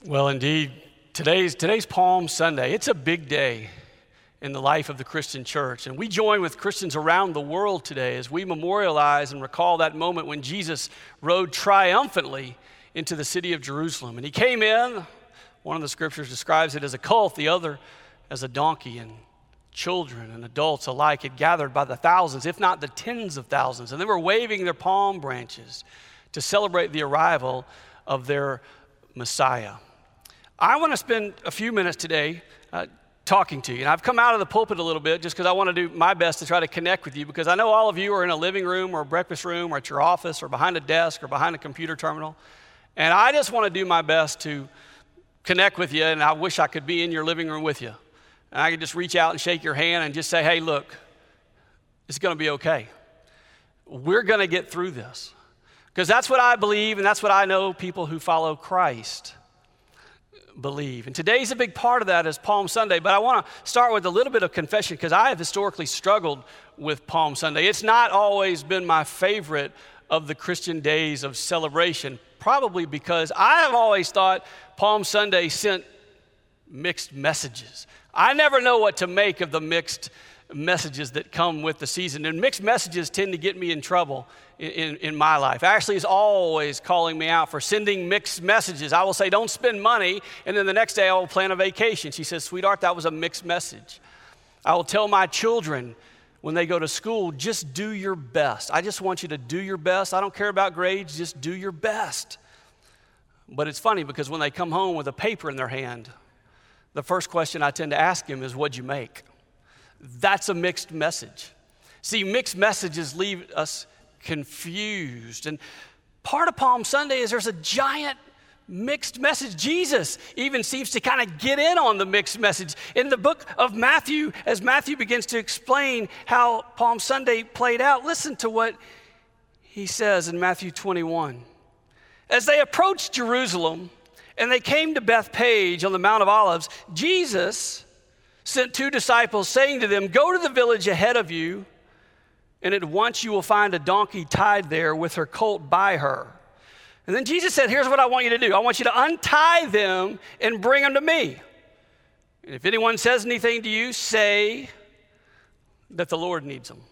Well, indeed, today's Palm Sunday. It's a big day in the life of the Christian church. And we join with Christians around the world today as we memorialize and recall that moment when Jesus rode triumphantly into the city of Jerusalem. And he came in, one of the scriptures describes it as a colt, the other as a donkey, and children and adults alike had gathered by the thousands, if not the tens of thousands. And they were waving their palm branches to celebrate the arrival of their Messiah. I want to spend a few minutes today talking to you. And I've come out of the pulpit a little bit just because I want to do my best to try to connect with you, because I know all of you are in a living room or a breakfast room or at your office or behind a desk or behind a computer terminal. And I just want to do my best to connect with you, and I wish I could be in your living room with you. And I could just reach out and shake your hand and just say, hey, look, it's going to be okay. We're going to get through this. Because that's what I believe, and that's what I know people who follow Christ believe. And today's a big part of that is Palm Sunday, but I want to start with a little bit of confession because I have historically struggled with Palm Sunday. It's not always been my favorite of the Christian days of celebration, probably because I have always thought Palm Sunday sent mixed messages. I never know what to make of the mixed messages that come with the season, and mixed messages tend to get me in trouble in my life. Ashley is always calling me out for sending mixed messages. I will say, don't spend money, and then the next day I will plan a vacation. She says, sweetheart, that was a mixed message. I will tell my children when they go to school, just do your best. I just want you to do your best. I don't care about grades, just do your best. But it's funny because when they come home with a paper in their hand, the first question I tend to ask them is, what'd you make? That's a mixed message. See, mixed messages leave us confused. And part of Palm Sunday is there's a giant mixed message. Jesus even seems to kind of get in on the mixed message. In the book of Matthew, as Matthew begins to explain how Palm Sunday played out, listen to what he says in Matthew 21. As they approached Jerusalem and they came to Bethphage on the Mount of Olives, Jesus sent two disciples, saying to them, go to the village ahead of you, and at once you will find a donkey tied there with her colt by her. And then Jesus said, here's what I want you to do. I want you to untie them and bring them to me. And if anyone says anything to you, say that the Lord needs them.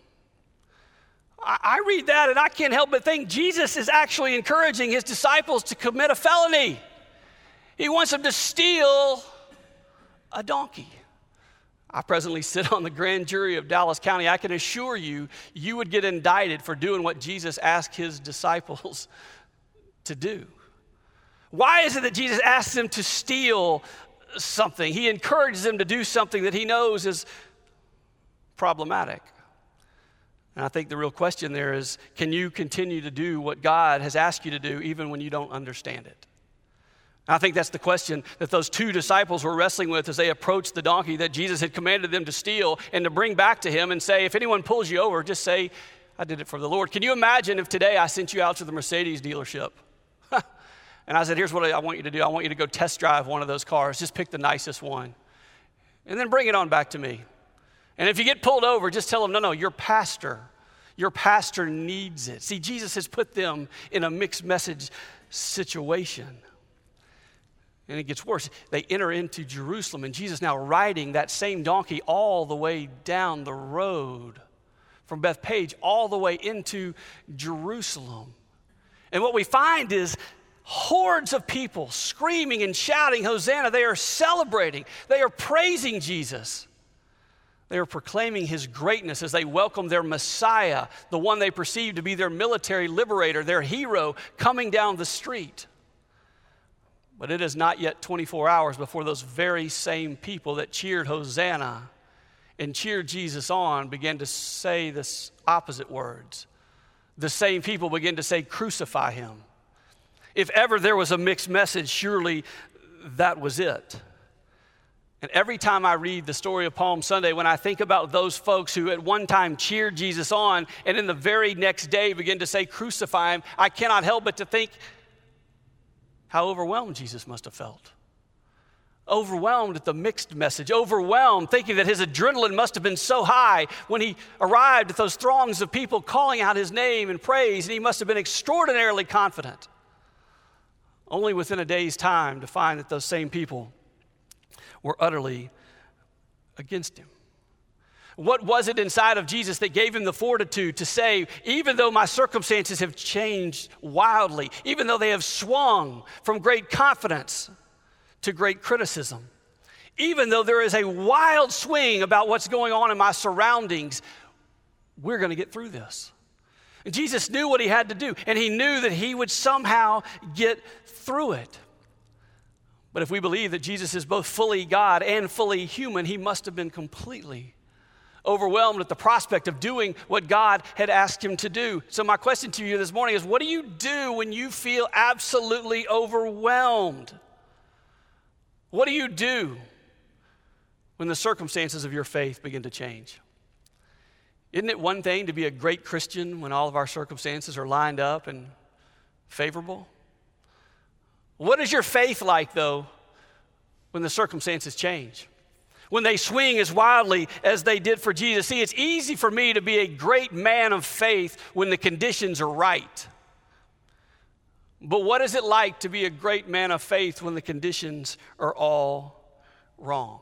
I read that and I can't help but think Jesus is actually encouraging his disciples to commit a felony. He wants them to steal a donkey. I presently sit on the grand jury of Dallas County. I can assure you, you would get indicted for doing what Jesus asked his disciples to do. Why is it that Jesus asks them to steal something? He encourages them to do something that he knows is problematic. And I think the real question there is, can you continue to do what God has asked you to do even when you don't understand it? I think that's the question that those two disciples were wrestling with as they approached the donkey that Jesus had commanded them to steal and to bring back to him and say, if anyone pulls you over, just say, I did it for the Lord. Can you imagine if today I sent you out to the Mercedes dealership and I said, here's what I want you to do. I want you to go test drive one of those cars. Just pick the nicest one and then bring it on back to me. And if you get pulled over, just tell them, no, your pastor needs it. See, Jesus has put them in a mixed message situation. And it gets worse. They enter into Jerusalem, and Jesus now riding that same donkey all the way down the road from Bethphage all the way into Jerusalem. And what we find is hordes of people screaming and shouting, Hosanna. They are celebrating. They are praising Jesus. They are proclaiming his greatness as they welcome their Messiah, the one they perceive to be their military liberator, their hero, coming down the street. But it is not yet 24 hours before those very same people that cheered Hosanna and cheered Jesus on began to say this opposite words. The same people begin to say, crucify him. If ever there was a mixed message, surely that was it. And every time I read the story of Palm Sunday, when I think about those folks who at one time cheered Jesus on and in the very next day begin to say, crucify him, I cannot help but to think, how overwhelmed Jesus must have felt. Overwhelmed at the mixed message, overwhelmed, thinking that his adrenaline must have been so high when he arrived at those throngs of people calling out his name and praise, and he must have been extraordinarily confident. only within a day's time to find that those same people were utterly against him. What was it inside of Jesus that gave him the fortitude to say, even though my circumstances have changed wildly, even though they have swung from great confidence to great criticism, even though there is a wild swing about what's going on in my surroundings, we're going to get through this. And Jesus knew what he had to do, and he knew that he would somehow get through it. But if we believe that Jesus is both fully God and fully human, he must have been completely overwhelmed at the prospect of doing what God had asked him to do. So my question to you this morning is, what do you do when you feel absolutely overwhelmed? What do you do when the circumstances of your faith begin to change? Isn't it one thing to be a great Christian when all of our circumstances are lined up and favorable? What is your faith like, though, when the circumstances change? When they swing as wildly as they did for Jesus? See, it's easy for me to be a great man of faith when the conditions are right. But what is it like to be a great man of faith when the conditions are all wrong?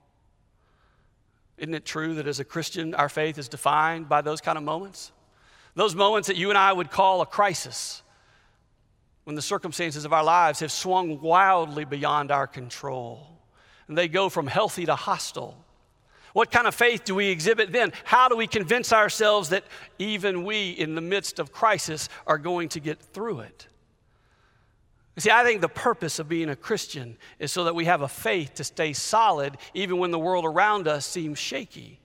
Isn't it true that as a Christian, our faith is defined by those kind of moments? Those moments that you and I would call a crisis, when the circumstances of our lives have swung wildly beyond our control, and they go from healthy to hostile. What kind of faith do we exhibit then? How do we convince ourselves that even we, in the midst of crisis, are going to get through it? You see, I think the purpose of being a Christian is so that we have a faith to stay solid even when the world around us seems shaky.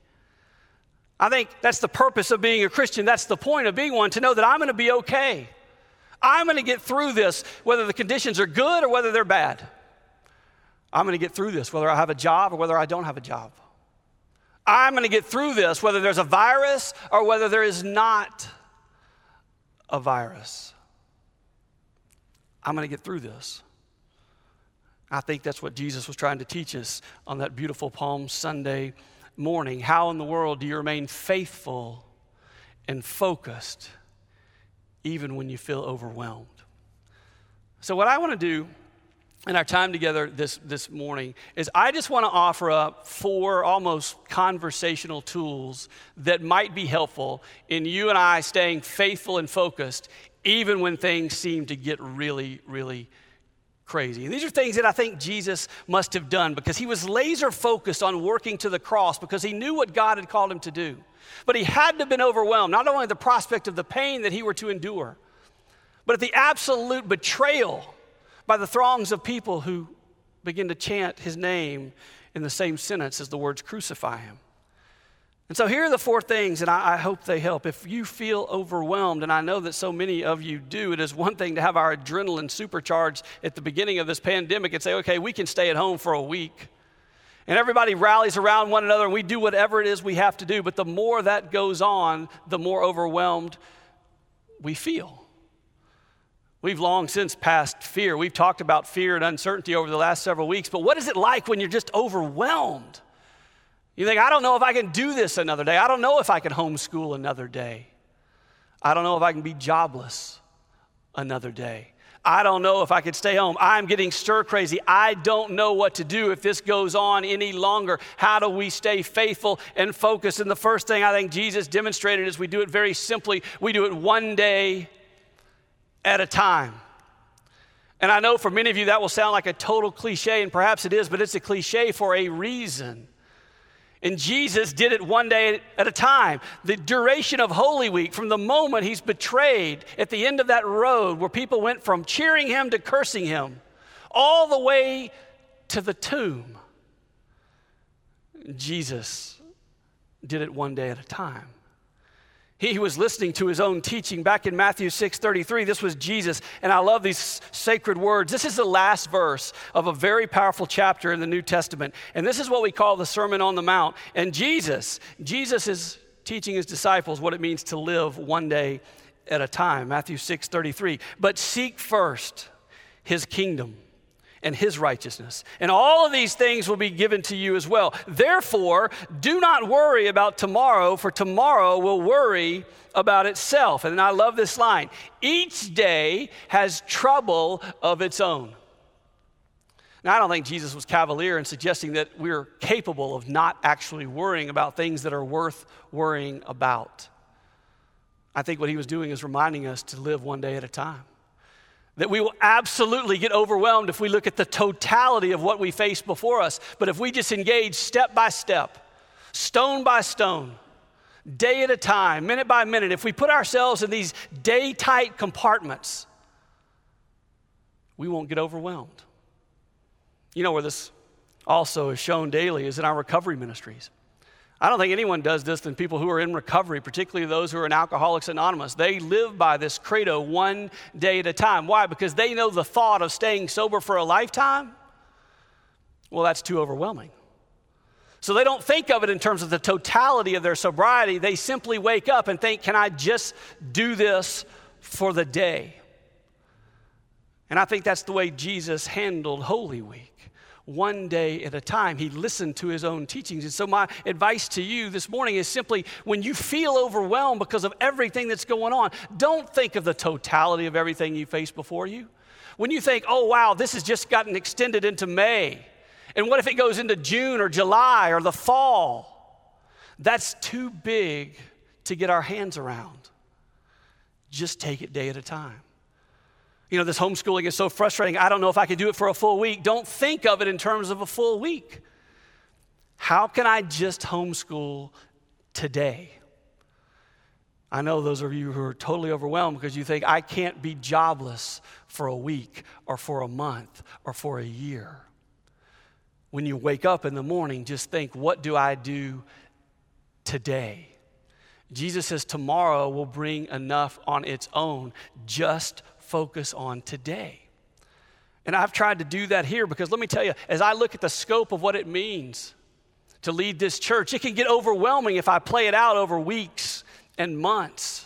I think that's the purpose of being a Christian. That's the point of being one, to know that I'm going to be okay. I'm going to get through this, whether the conditions are good or whether they're bad. I'm going to get through this, whether I have a job or whether I don't have a job. I'm going to get through this, whether there's a virus or whether there is not a virus. I'm going to get through this. I think that's what Jesus was trying to teach us on that beautiful Palm Sunday morning. How in the world do you remain faithful and focused even when you feel overwhelmed? So what I want to do in our time together this morning is I just want to offer up 4 almost conversational tools that might be helpful in you and I staying faithful and focused even when things seem to get really, really crazy. And these are things that I think Jesus must have done because he was laser focused on working to the cross because he knew what God had called him to do. But he had to have been overwhelmed, not only at the prospect of the pain that he were to endure, but at the absolute betrayal by the throngs of people who begin to chant his name in the same sentence as the words crucify him. And so here are the 4 things, and I hope they help. If you feel overwhelmed, and I know that so many of you do, it is one thing to have our adrenaline supercharged at the beginning of this pandemic and say, okay, we can stay at home for a week. And everybody rallies around one another and we do whatever it is we have to do. But the more that goes on, the more overwhelmed we feel. We've long since passed fear. We've talked about fear and uncertainty over the last several weeks. But what is it like when you're just overwhelmed? You think, I don't know if I can do this another day. I don't know if I can homeschool another day. I don't know if I can be jobless another day. I don't know if I could stay home. I'm getting stir crazy. I don't know what to do if this goes on any longer. How do we stay faithful and focused? And the first thing I think Jesus demonstrated is we do it very simply. We do it one day at a time. And I know for many of you that will sound like a total cliche, and perhaps it is, but it's a cliche for a reason. And Jesus did it one day at a time. The duration of Holy Week, from the moment he's betrayed at the end of that road where people went from cheering him to cursing him, all the way to the tomb, Jesus did it one day at a time. He was listening to his own teaching back in Matthew 6:33. This was Jesus, and I love these sacred words. This is the last verse of a very powerful chapter in the New Testament, and this is what we call the Sermon on the Mount. And Jesus is teaching his disciples what it means to live one day at a time. Matthew 6:33. But seek first his kingdom and his righteousness. And all of these things will be given to you as well. Therefore, do not worry about tomorrow, for tomorrow will worry about itself. And I love this line. Each day has trouble of its own. Now, I don't think Jesus was cavalier in suggesting that we're capable of not actually worrying about things that are worth worrying about. I think what he was doing is reminding us to live one day at a time. That we will absolutely get overwhelmed if we look at the totality of what we face before us. But if we just engage step by step, stone by stone, day at a time, minute by minute, if we put ourselves in these day-tight compartments, we won't get overwhelmed. You know where this also is shown daily is in our recovery ministries. I don't think anyone does this than people who are in recovery, particularly those who are in Alcoholics Anonymous. They live by this credo one day at a time. Why? Because they know the thought of staying sober for a lifetime, well, that's too overwhelming. So they don't think of it in terms of the totality of their sobriety. They simply wake up and think, can I just do this for the day? And I think that's the way Jesus handled Holy Week. One day at a time. He listened to his own teachings. And so my advice to you this morning is simply, when you feel overwhelmed because of everything that's going on, don't think of the totality of everything you face before you. When you think, oh wow, this has just gotten extended into May, and what if it goes into June or July or the fall? That's too big to get our hands around. Just take it day at a time. You know, this homeschooling is so frustrating. I don't know if I can do it for a full week. Don't think of it in terms of a full week. How can I just homeschool today? I know those of you who are totally overwhelmed because you think, I can't be jobless for a week or for a month or for a year. When you wake up in the morning, just think, what do I do today? Jesus says tomorrow will bring enough on its own. Just focus on today. And I've tried to do that here because let me tell you, as I look at the scope of what it means to lead this church, it can get overwhelming if I play it out over weeks and months.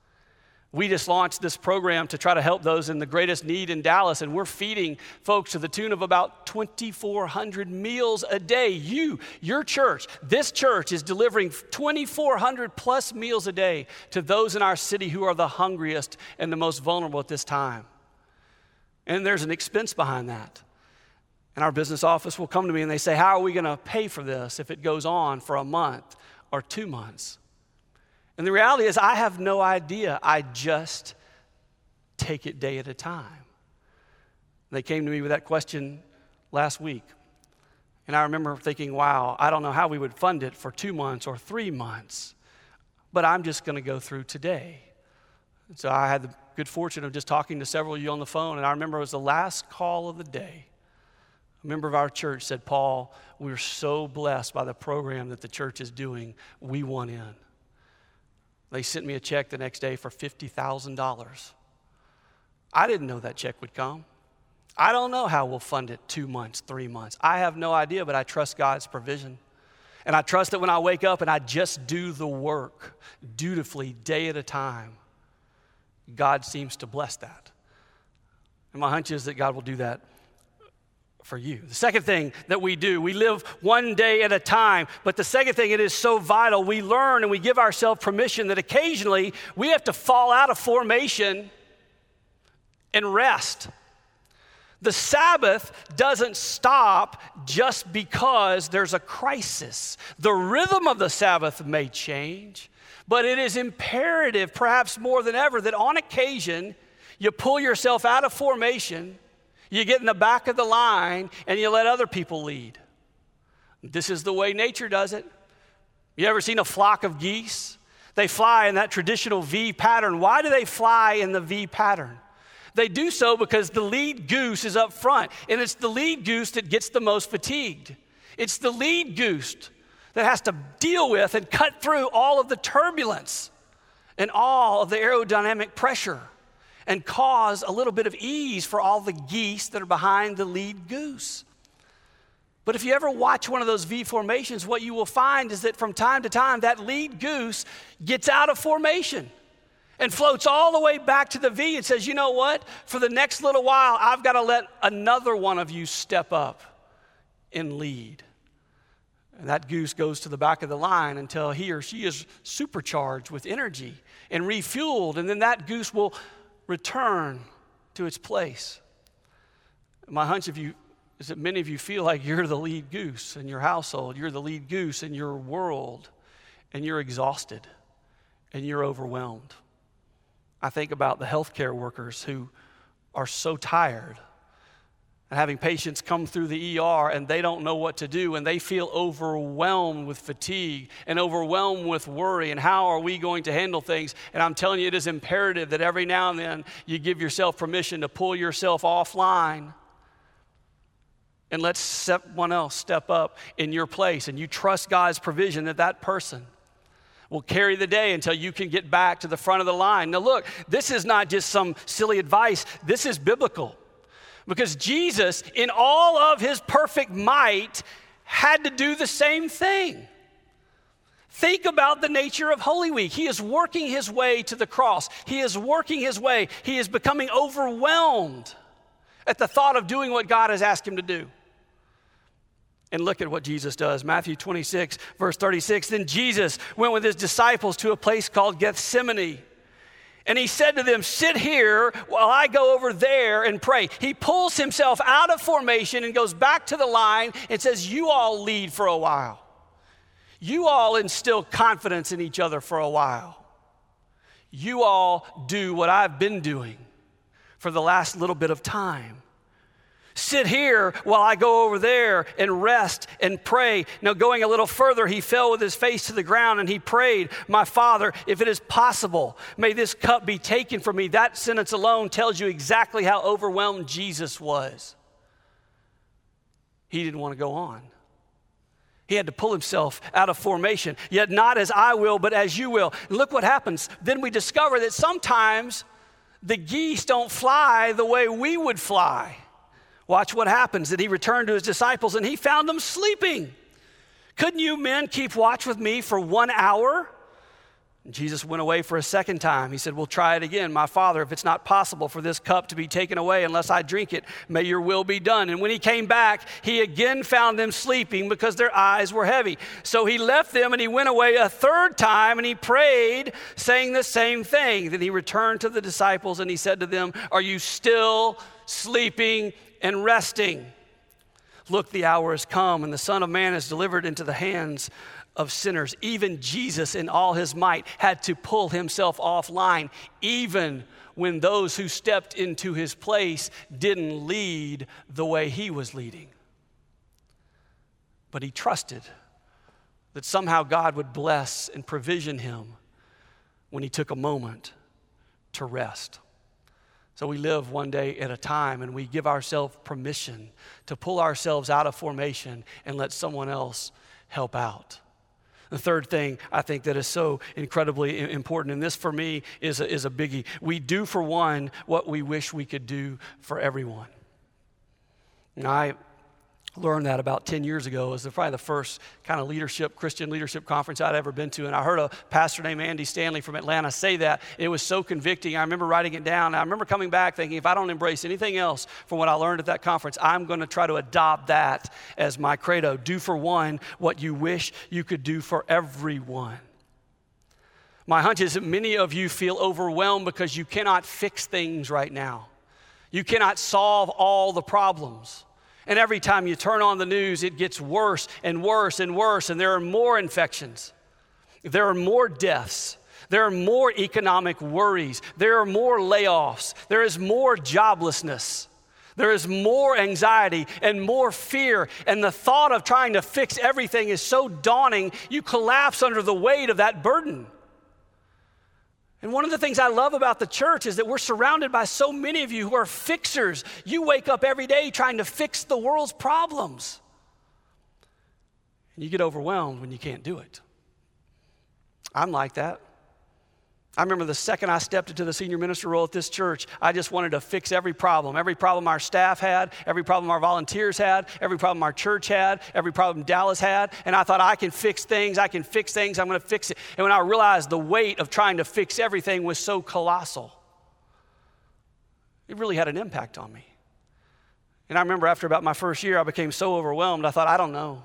We just launched this program to try to help those in the greatest need in Dallas, and we're feeding folks to the tune of about 2,400 meals a day. Your church, this church is delivering 2,400 plus meals a day to those in our city who are the hungriest and the most vulnerable at this time. And there's an expense behind that. And our business office will come to me and they say, how are we going to pay for this if it goes on for a month or 2 months? And the reality is, I have no idea. I just take it day at a time. They came to me with that question last week. And I remember thinking, wow, I don't know how we would fund it for 2 months or 3 months, but I'm just going to go through today. And so I had the good fortune of just talking to several of you on the phone, and I remember it was the last call of the day. A member of our church said, Paul, we're so blessed by the program that the church is doing. We want in. They sent me a check the next day for $50,000. I didn't know that check would come. I don't know how we'll fund it 2 months, 3 months. I have no idea, but I trust God's provision. And I trust that when I wake up and I just do the work dutifully, day at a time, God seems to bless that. And my hunch is that God will do that for you. The second thing that we do, we live one day at a time. But the second thing, it is so vital, we learn and we give ourselves permission that occasionally we have to fall out of formation and rest. The Sabbath doesn't stop just because there's a crisis. The rhythm of the Sabbath may change, but it is imperative, perhaps more than ever, that on occasion you pull yourself out of formation. You get in the back of the line and you let other people lead. This is the way nature does it. You ever seen a flock of geese? They fly in that traditional V pattern. Why do they fly in the V pattern? They do so because the lead goose is up front, and it's the lead goose that gets the most fatigued. It's the lead goose that has to deal with and cut through all of the turbulence and all of the aerodynamic pressure and cause a little bit of ease for all the geese that are behind the lead goose. But if you ever watch one of those V formations, what you will find is that from time to time, that lead goose gets out of formation. and floats all the way back to the V and says, you know what? For the next little while, I've got to let another one of you step up and lead. And that goose goes to the back of the line until he or she is supercharged with energy and refueled, and then that goose will return to its place. My hunch of you is that many of you feel like you're the lead goose in your household, you're the lead goose in your world, and you're exhausted and you're overwhelmed. I think about the healthcare workers who are so tired and having patients come through the ER and they don't know what to do, and they feel overwhelmed with fatigue and overwhelmed with worry, and how are we going to handle things? And I'm telling you, it is imperative that every now and then you give yourself permission to pull yourself offline and let someone else step up in your place, and you trust God's provision that that person will carry the day until you can get back to the front of the line. Now look, this is not just some silly advice. This is biblical. Because Jesus, in all of his perfect might, had to do the same thing. Think about the nature of Holy Week. He is working his way to the cross. He is working his way. He is becoming overwhelmed at the thought of doing what God has asked him to do. And look at what Jesus does. Matthew 26, verse 36. Then Jesus went with his disciples to a place called Gethsemane. And he said to them, sit here while I go over there and pray. He pulls himself out of formation and goes back to the line and says, you all lead for a while. You all instill confidence in each other for a while. You all do what I've been doing for the last little bit of time. Sit here while I go over there and rest and pray. Now, going a little further, he fell with his face to the ground and he prayed, my Father, if it is possible, may this cup be taken from me. That sentence alone tells you exactly how overwhelmed Jesus was. He didn't want to go on. He had to pull himself out of formation. Yet not as I will, but as you will. And look what happens. Then we discover that sometimes the geese don't fly the way we would fly. Watch what happens. That he returned to his disciples and he found them sleeping. Couldn't you men keep watch with me for 1 hour? And Jesus went away for a second time. He said, we'll try it again. My Father, if it's not possible for this cup to be taken away unless I drink it, may your will be done. And when he came back, he again found them sleeping because their eyes were heavy. So he left them and he went away a third time and he prayed, saying the same thing. Then he returned to the disciples and he said to them, are you still sleeping and resting? Look, the hour has come and the Son of Man is delivered into the hands of sinners. Even Jesus in all his might had to pull himself offline, even when those who stepped into his place didn't lead the way he was leading. But he trusted that somehow God would bless and provision him when he took a moment to rest. So we live one day at a time and we give ourselves permission to pull ourselves out of formation and let someone else help out. The third thing I think that is so incredibly important, and this for me is a biggie. We do for one what we wish we could do for everyone. Now, I learned that about 10 years ago. It was probably the first kind of Christian leadership conference I'd ever been to. And I heard a pastor named Andy Stanley from Atlanta say that. It was so convicting. I remember writing it down. I remember coming back thinking, if I don't embrace anything else from what I learned at that conference, I'm going to try to adopt that as my credo. Do for one what you wish you could do for everyone. My hunch is that many of you feel overwhelmed because you cannot fix things right now. You cannot solve all the problems. And every time you turn on the news, it gets worse and worse and worse, and there are more infections. There are more deaths. There are more economic worries. There are more layoffs. There is more joblessness. There is more anxiety and more fear, and the thought of trying to fix everything is so daunting, you collapse under the weight of that burden. And one of the things I love about the church is that we're surrounded by so many of you who are fixers. You wake up every day trying to fix the world's problems. And you get overwhelmed when you can't do it. I'm like that. I remember the second I stepped into the senior minister role at this church, I just wanted to fix every problem our staff had, every problem our volunteers had, every problem our church had, every problem Dallas had. And I thought, I can fix things, I'm going to fix it. And when I realized the weight of trying to fix everything was so colossal, it really had an impact on me. And I remember after about my first year, I became so overwhelmed, I thought, I don't know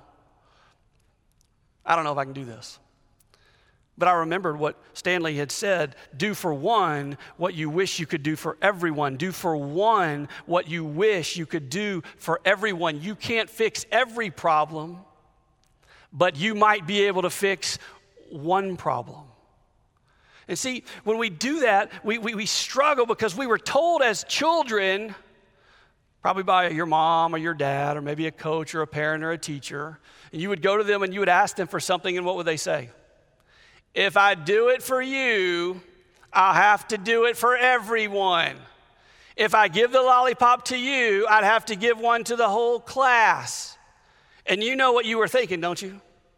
if I can do this. But I remembered what Stanley had said, do for one what you wish you could do for everyone. Do for one what you wish you could do for everyone. You can't fix every problem, but you might be able to fix one problem. And see, when we do that, we struggle because we were told as children, probably by your mom or your dad or maybe a coach or a parent or a teacher, and you would go to them and you would ask them for something, and what would they say? If I do it for you, I'll have to do it for everyone. If I give the lollipop to you, I'd have to give one to the whole class. And you know what you were thinking, don't you?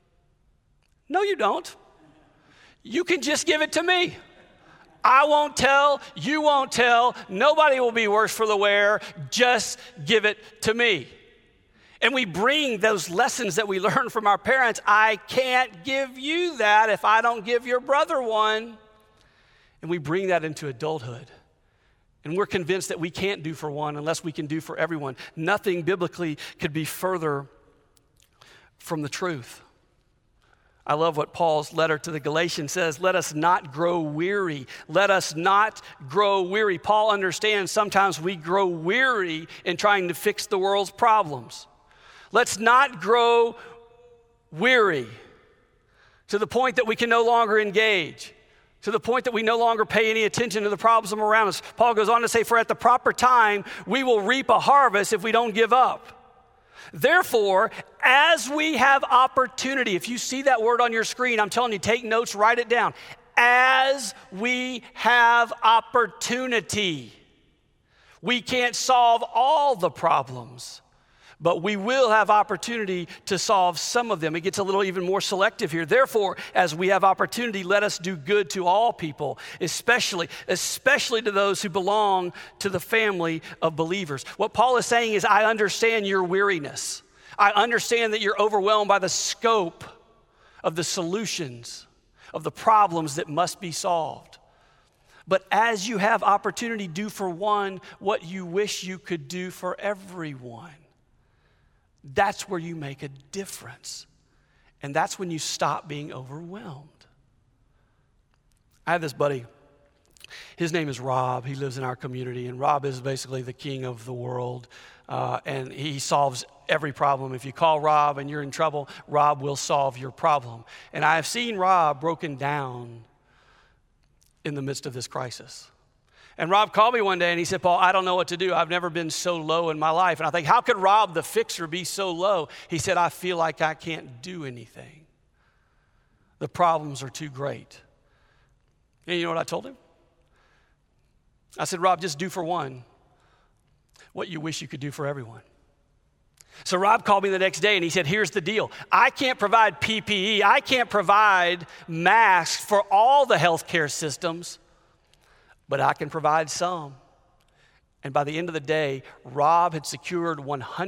No, you don't. You can just give it to me. I won't tell, you won't tell, nobody will be worse for the wear, just give it to me. And we bring those lessons that we learn from our parents. I can't give you that if I don't give your brother one. And we bring that into adulthood. And we're convinced that we can't do for one unless we can do for everyone. Nothing biblically could be further from the truth. I love what Paul's letter to the Galatians says. Let us not grow weary. Let us not grow weary. Paul understands sometimes we grow weary in trying to fix the world's problems. Let's not grow weary to the point that we can no longer engage, to the point that we no longer pay any attention to the problems around us. Paul goes on to say, for at the proper time, we will reap a harvest if we don't give up. Therefore, as we have opportunity, if you see that word on your screen, I'm telling you, take notes, write it down. As we have opportunity, we can't solve all the problems, but we will have opportunity to solve some of them. It gets a little even more selective here. Therefore, as we have opportunity, let us do good to all people, especially to those who belong to the family of believers. What Paul is saying is, I understand your weariness. I understand that you're overwhelmed by the scope of the solutions, of the problems that must be solved. But as you have opportunity, do for one what you wish you could do for everyone. That's where you make a difference. And that's when you stop being overwhelmed. I have this buddy. His name is Rob. He lives in our community. And Rob is basically the king of the world. And he solves every problem. If you call Rob and you're in trouble, Rob will solve your problem. And I have seen Rob broken down in the midst of this crisis. And Rob called me one day and he said, Paul, I don't know what to do. I've never been so low in my life. And I think, how could Rob the fixer be so low? He said, I feel like I can't do anything. The problems are too great. And you know what I told him? I said, Rob, just do for one what you wish you could do for everyone. So Rob called me the next day and he said, here's the deal. I can't provide PPE. I can't provide masks for all the healthcare systems, but I can provide some. And by the end of the day, Rob had secured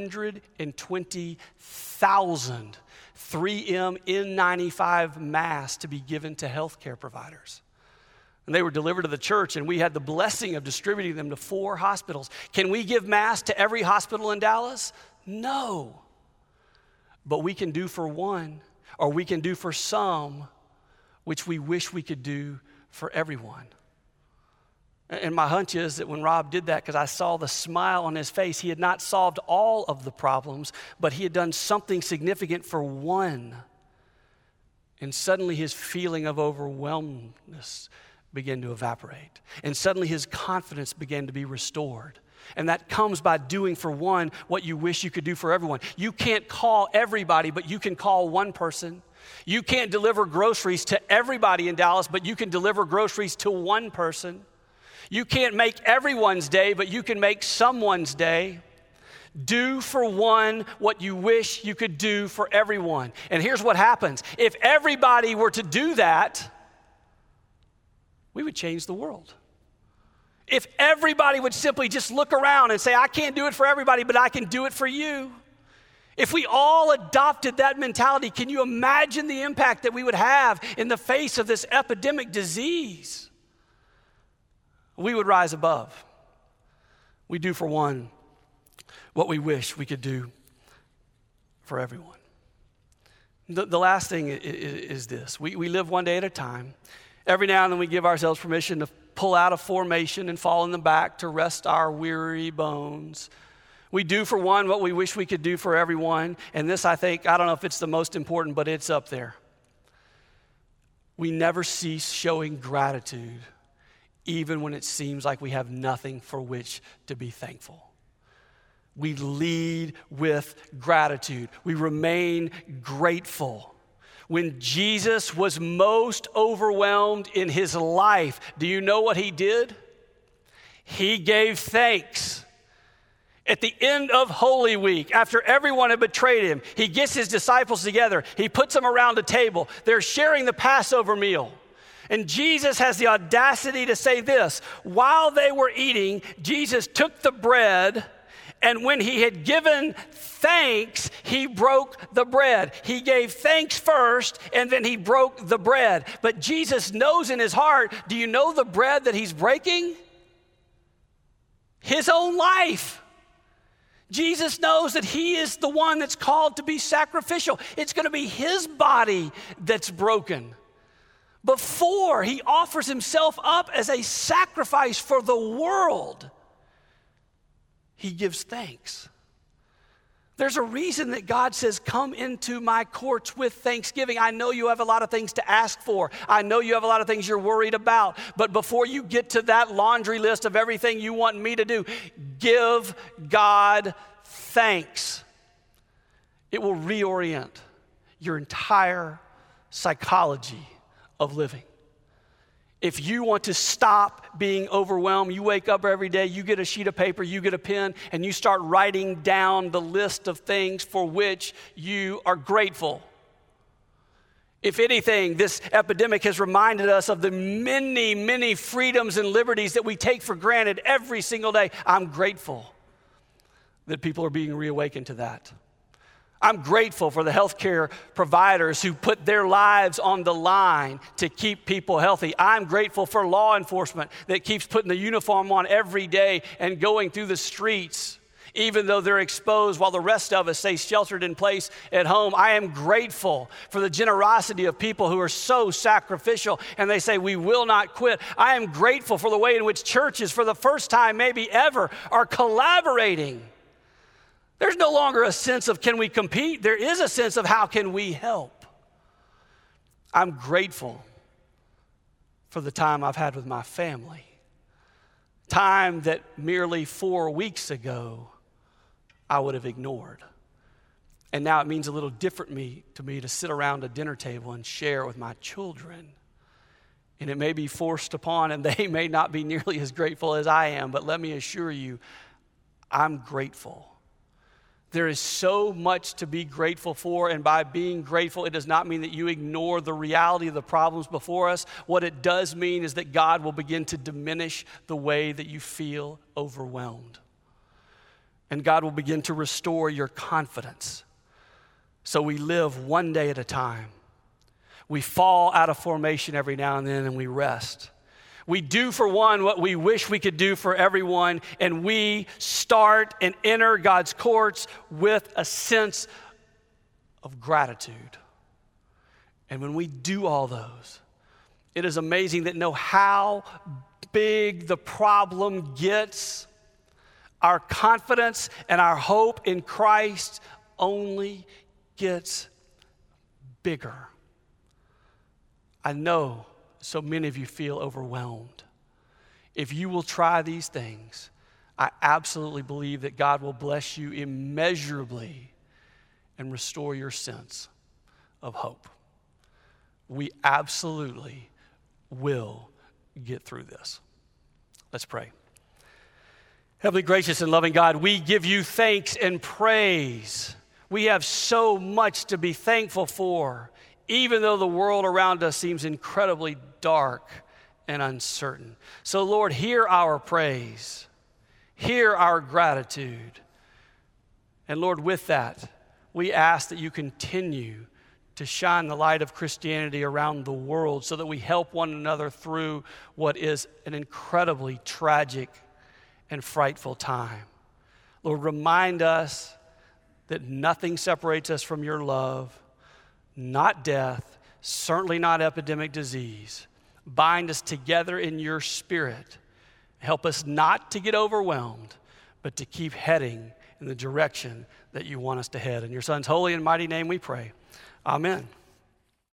120,000 3M N95 masks to be given to healthcare providers. And they were delivered to the church, and we had the blessing of distributing them to 4 hospitals. Can we give masks to every hospital in Dallas? No. But we can do for one, or we can do for some, which we wish we could do for everyone. And my hunch is that when Rob did that, because I saw the smile on his face, he had not solved all of the problems, but he had done something significant for one. And suddenly his feeling of overwhelmedness began to evaporate. And suddenly his confidence began to be restored. And that comes by doing for one what you wish you could do for everyone. You can't call everybody, but you can call one person. You can't deliver groceries to everybody in Dallas, but you can deliver groceries to one person. You can't make everyone's day, but you can make someone's day. Do for one what you wish you could do for everyone. And here's what happens. If everybody were to do that, we would change the world. If everybody would simply just look around and say, I can't do it for everybody, but I can do it for you. If we all adopted that mentality, can you imagine the impact that we would have in the face of this epidemic disease? We would rise above. We do for one what we wish we could do for everyone. The last thing is this. We live one day at a time. Every now and then we give ourselves permission to pull out of formation and fall in the back to rest our weary bones. We do for one what we wish we could do for everyone. And this, I don't know if it's the most important, but it's up there. We never cease showing gratitude, even when it seems like we have nothing for which to be thankful. We lead with gratitude. We remain grateful. When Jesus was most overwhelmed in his life, do you know what he did? He gave thanks. At the end of Holy Week, after everyone had betrayed him, he gets his disciples together. He puts them around a table. They're sharing the Passover meal. And Jesus has the audacity to say this. While they were eating, Jesus took the bread, and when he had given thanks, he broke the bread. He gave thanks first, and then he broke the bread. But Jesus knows in his heart, do you know the bread that he's breaking? His own life. Jesus knows that he is the one that's called to be sacrificial. It's going to be his body that's broken. Before he offers himself up as a sacrifice for the world, he gives thanks. There's a reason that God says, come into my courts with thanksgiving. I know you have a lot of things to ask for. I know you have a lot of things you're worried about. But before you get to that laundry list of everything you want me to do, give God thanks. It will reorient your entire psychology of living. If you want to stop being overwhelmed, you wake up every day, you get a sheet of paper, you get a pen, and you start writing down the list of things for which you are grateful. If anything, this epidemic has reminded us of the many, many freedoms and liberties that we take for granted every single day. I'm grateful that people are being reawakened to that. I'm grateful for the healthcare providers who put their lives on the line to keep people healthy. I'm grateful for law enforcement that keeps putting the uniform on every day and going through the streets, even though they're exposed while the rest of us stay sheltered in place at home. I am grateful for the generosity of people who are so sacrificial and they say, we will not quit. I am grateful for the way in which churches, for the first time maybe ever, are collaborating. There's no longer a sense of can we compete? There is a sense of how can we help? I'm grateful for the time I've had with my family. Time that merely 4 weeks ago I would have ignored. And now it means a little different to me to sit around a dinner table and share with my children. And it may be forced upon and they may not be nearly as grateful as I am, but let me assure you, I'm grateful. There is so much to be grateful for, and by being grateful, it does not mean that you ignore the reality of the problems before us. What it does mean is that God will begin to diminish the way that you feel overwhelmed. And God will begin to restore your confidence. So we live one day at a time. We fall out of formation every now and then, and we rest. We do for one what we wish we could do for everyone, and we start and enter God's courts with a sense of gratitude. And when we do all those, it is amazing that no how big the problem gets, our confidence and our hope in Christ only gets bigger. I know so many of you feel overwhelmed. If you will try these things, I absolutely believe that God will bless you immeasurably and restore your sense of hope. We absolutely will get through this. Let's pray. Heavenly, gracious, and loving God, we give you thanks and praise. We have so much to be thankful for, even though the world around us seems incredibly dark and uncertain. So, Lord, hear our praise. Hear our gratitude. And Lord, with that, we ask that you continue to shine the light of Christianity around the world so that we help one another through what is an incredibly tragic and frightful time. Lord, remind us that nothing separates us from your love, not death, certainly not epidemic disease. Bind us together in your spirit. Help us not to get overwhelmed, but to keep heading in the direction that you want us to head. In your Son's holy and mighty name we pray. Amen.